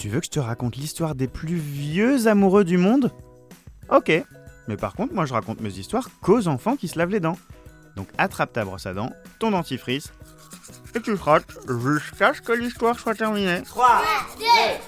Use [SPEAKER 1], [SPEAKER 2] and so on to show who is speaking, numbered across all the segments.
[SPEAKER 1] Tu veux que je te raconte l'histoire des plus vieux amoureux du monde ? Ok, mais par contre, moi je raconte mes histoires qu'aux enfants qui se lavent les dents. Donc attrape ta brosse à dents, ton dentifrice, et tu frottes jusqu'à ce que l'histoire soit terminée.
[SPEAKER 2] 3, 2,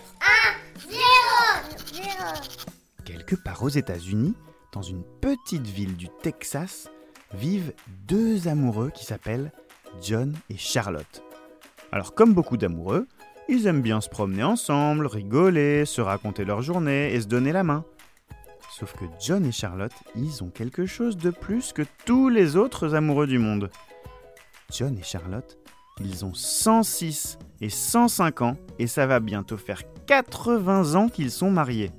[SPEAKER 2] 1, 0.
[SPEAKER 1] Quelque part aux États-Unis, dans une petite ville du Texas, vivent deux amoureux qui s'appellent John et Charlotte. Alors comme beaucoup d'amoureux, ils aiment bien se promener ensemble, rigoler, se raconter leur journée et se donner la main. Sauf que John et Charlotte, ils ont quelque chose de plus que tous les autres amoureux du monde. John et Charlotte, ils ont 106 et 105 ans et ça va bientôt faire 80 ans qu'ils sont mariés.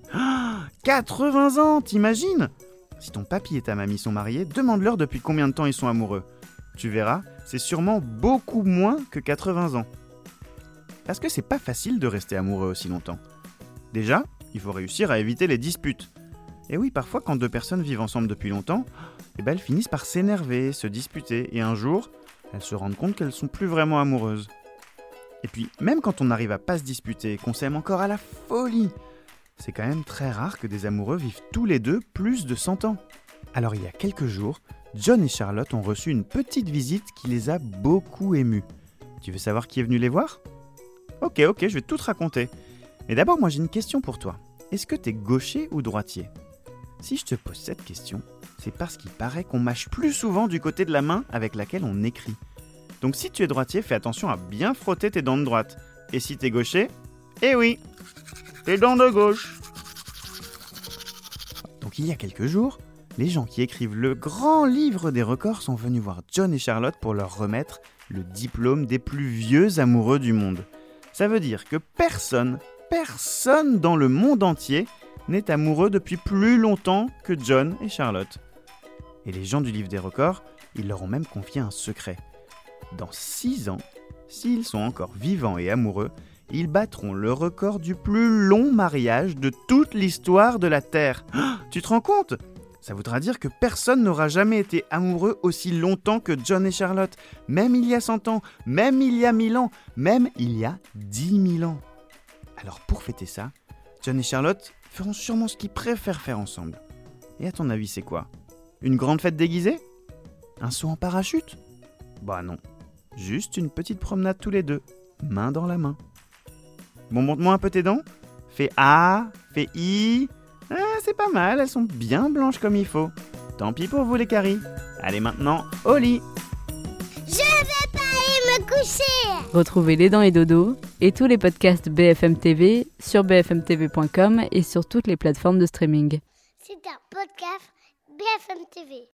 [SPEAKER 1] 80 ans, t'imagines ? Si ton papy et ta mamie sont mariés, demande-leur depuis combien de temps ils sont amoureux. Tu verras, c'est sûrement beaucoup moins que 80 ans. Parce que c'est pas facile de rester amoureux aussi longtemps. Déjà, il faut réussir à éviter les disputes. Et oui, parfois quand deux personnes vivent ensemble depuis longtemps, elles finissent par s'énerver, se disputer, et un jour, elles se rendent compte qu'elles sont plus vraiment amoureuses. Et puis, même quand on n'arrive à pas se disputer, qu'on s'aime encore à la folie, c'est quand même très rare que des amoureux vivent tous les deux plus de 100 ans. Alors il y a quelques jours, John et Charlotte ont reçu une petite visite qui les a beaucoup émus. Tu veux savoir qui est venu les voir ? Ok, je vais tout te raconter. Mais d'abord, moi j'ai une question pour toi. Est-ce que t'es gaucher ou droitier ? Si je te pose cette question, c'est parce qu'il paraît qu'on mâche plus souvent du côté de la main avec laquelle on écrit. Donc si tu es droitier, fais attention à bien frotter tes dents de droite. Et si t'es gaucher, eh oui, tes dents de gauche. Donc il y a quelques jours, les gens qui écrivent le grand livre des records sont venus voir John et Charlotte pour leur remettre le diplôme des plus vieux amoureux du monde. Ça veut dire que personne dans le monde entier n'est amoureux depuis plus longtemps que John et Charlotte. Et les gens du livre des records, ils leur ont même confié un secret. Dans 6 ans, s'ils sont encore vivants et amoureux, ils battront le record du plus long mariage de toute l'histoire de la Terre. Tu te rends compte ? Ça voudra dire que personne n'aura jamais été amoureux aussi longtemps que John et Charlotte, même il y a 100 ans, même il y a 1000 ans, même il y a 10 000 ans. Alors pour fêter ça, John et Charlotte feront sûrement ce qu'ils préfèrent faire ensemble. Et à ton avis, c'est quoi ? Une grande fête déguisée ? Un saut en parachute ? Bah non, juste une petite promenade tous les deux, main dans la main. Bon, montre-moi un peu tes dents. Fais A, fais I. Ah, c'est pas mal, elles sont bien blanches comme il faut. Tant pis pour vous les caries. Allez maintenant, au lit.
[SPEAKER 2] Je vais pas aller me coucher.
[SPEAKER 3] Retrouvez Les Dents et Dodo et tous les podcasts BFM TV sur bfmtv.com et sur toutes les plateformes de streaming.
[SPEAKER 2] C'est un podcast BFM TV.